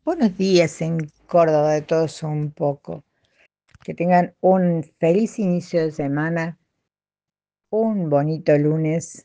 Buenos días en Córdoba, de todos un poco. Que tengan un feliz inicio de semana, un bonito lunes.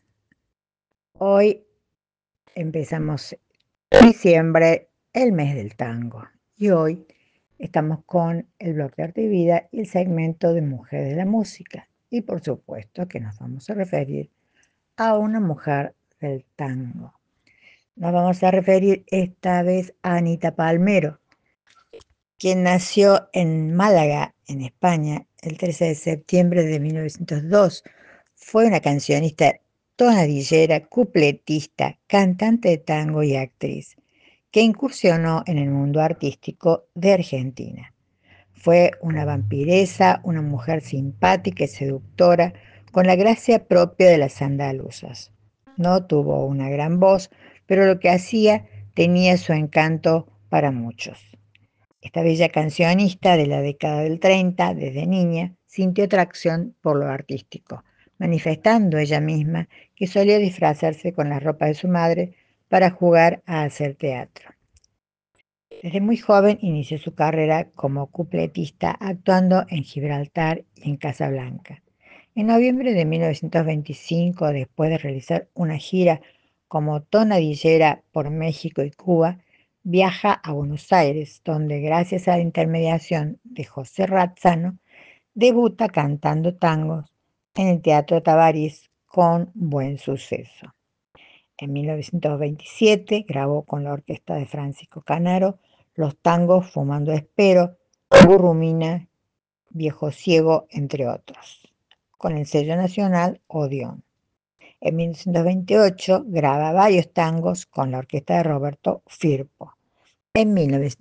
Hoy empezamos diciembre, el mes del tango. Y hoy estamos con el bloque de Arte y Vida y el segmento de Mujeres de la Música. Y por supuesto que nos vamos a referir a una mujer del tango. Nos vamos a referir esta vez a Anita Palmero, quien nació en Málaga, en España, el 13 de septiembre de 1902. Fue una cancionista, tonadillera, cupletista, cantante de tango y actriz, que incursionó en el mundo artístico de Argentina. Fue una vampiresa, una mujer simpática y seductora, con la gracia propia de las andaluzas. No tuvo una gran voz, pero lo que hacía tenía su encanto para muchos. Esta bella cancionista de la década del 30, desde niña, sintió atracción por lo artístico, manifestando ella misma que solía disfrazarse con la ropa de su madre para jugar a hacer teatro. Desde muy joven inició su carrera como cupletista, actuando en Gibraltar y en Casablanca. En noviembre de 1925, después de realizar una gira como tonadillera por México y Cuba, viaja a Buenos Aires, donde gracias a la intermediación de José Razzano, debuta cantando tangos en el Teatro Tabarís con buen suceso. En 1927 grabó con la orquesta de Francisco Canaro los tangos Fumando Espero, Burrumina, Viejo Ciego, entre otros, con el sello nacional Odeón. En 1928 graba varios tangos con la orquesta de Roberto Firpo. En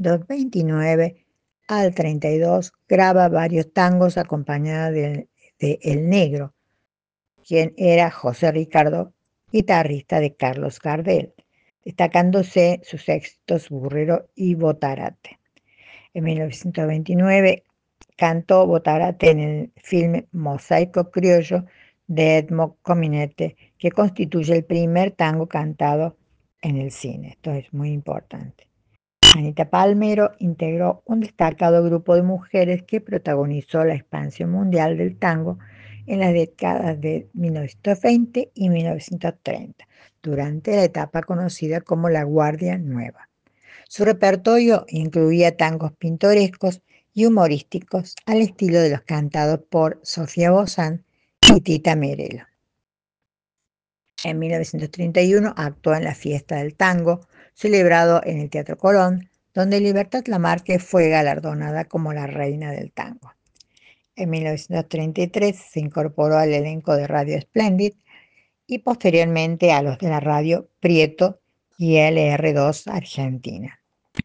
1929 al 32 graba varios tangos acompañada de El Negro, quien era José Ricardo, guitarrista de Carlos Gardel, destacándose sus éxitos Burrero y Botarate. En 1929 cantó Botarate en el filme Mosaico Criollo de Edmo Cominete, que constituye el primer tango cantado en el cine. Esto es muy importante. Anita Palmero integró un destacado grupo de mujeres que protagonizó la expansión mundial del tango en las décadas de 1920 y 1930, durante la etapa conocida como la Guardia Nueva. Su repertorio incluía tangos pintorescos y humorísticos al estilo de los cantados por Sofía Bozán y Tita Merelo. En 1931 actuó en la Fiesta del Tango, celebrado en el Teatro Colón, donde Libertad Lamarque fue galardonada como la reina del tango. En 1933 se incorporó al elenco de Radio Splendid y posteriormente a los de la radio Prieto y LR2 Argentina.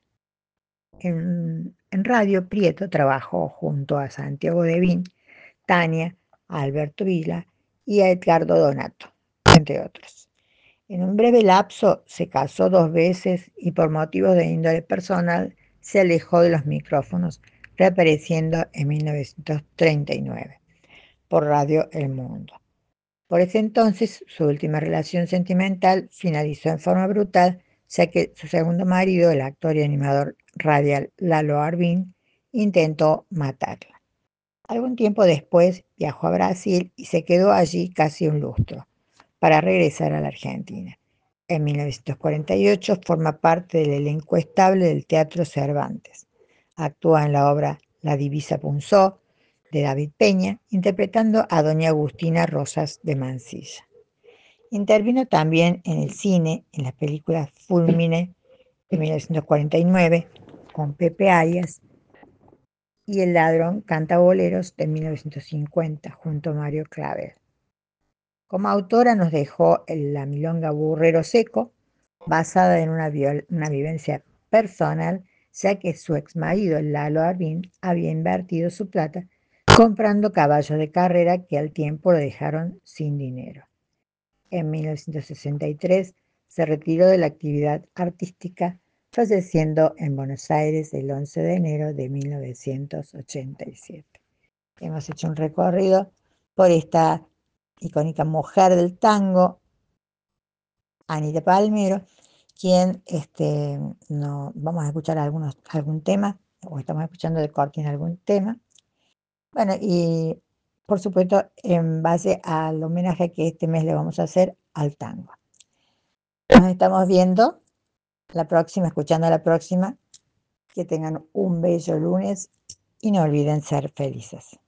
En Radio Prieto trabajó junto a Santiago Devín, Tania, a Alberto Vila y a Edgardo Donato, entre otros. En un breve lapso se casó 2 veces y por motivos de índole personal se alejó de los micrófonos, reapareciendo en 1939 por Radio El Mundo. Por ese entonces, su última relación sentimental finalizó en forma brutal, ya que su segundo marido, el actor y animador radial Lalo Arbin, intentó matarla. Algún tiempo después viajó a Brasil y se quedó allí casi un lustro, para regresar a la Argentina. En 1948 forma parte del elenco estable del Teatro Cervantes. Actúa en la obra La Divisa Punzó, de David Peña, interpretando a doña Agustina Rosas de Mansilla. Intervino también en el cine, en las películas Fulmine de 1949, con Pepe Arias, y El ladrón canta boleros de 1950, junto a Mario Clavel. Como autora nos dejó La milonga Burrero Seco, basada en una vivencia personal, ya que su exmarido Lalo Arbin había invertido su plata comprando caballos de carrera que al tiempo lo dejaron sin dinero. En 1963 se retiró de la actividad artística, falleciendo en Buenos Aires el 11 de enero de 1987. Hemos hecho un recorrido por esta icónica mujer del tango, Anita Palmero, quien no, vamos a escuchar algún tema, o estamos escuchando de cortina algún tema. Bueno, y por supuesto, en base al homenaje que este mes le vamos a hacer al tango. Nos estamos viendo la próxima, escuchando la próxima. Que tengan un bello lunes y no olviden ser felices.